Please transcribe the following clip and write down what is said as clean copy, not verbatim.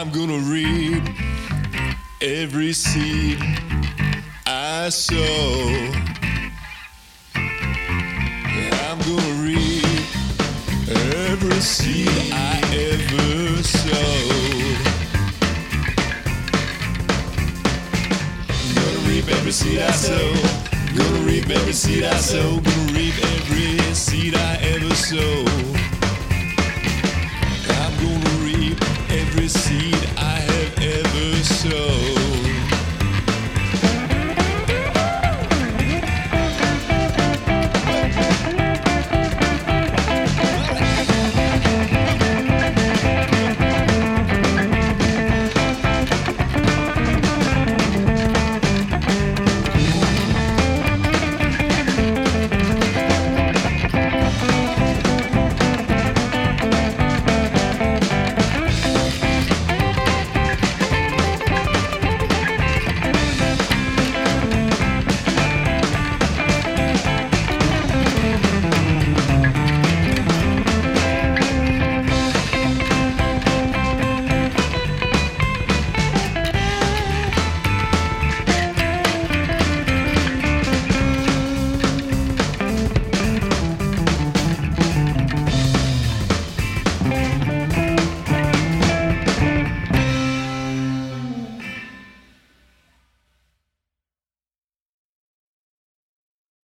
I'm gonna reap every seed I sow. I'm gonna reap every seed I ever sowed. Gonna reap every seed I sow. Gonna reap every seed I sow. Gonna reap every seed I ever sow. I'm gonna reap every seed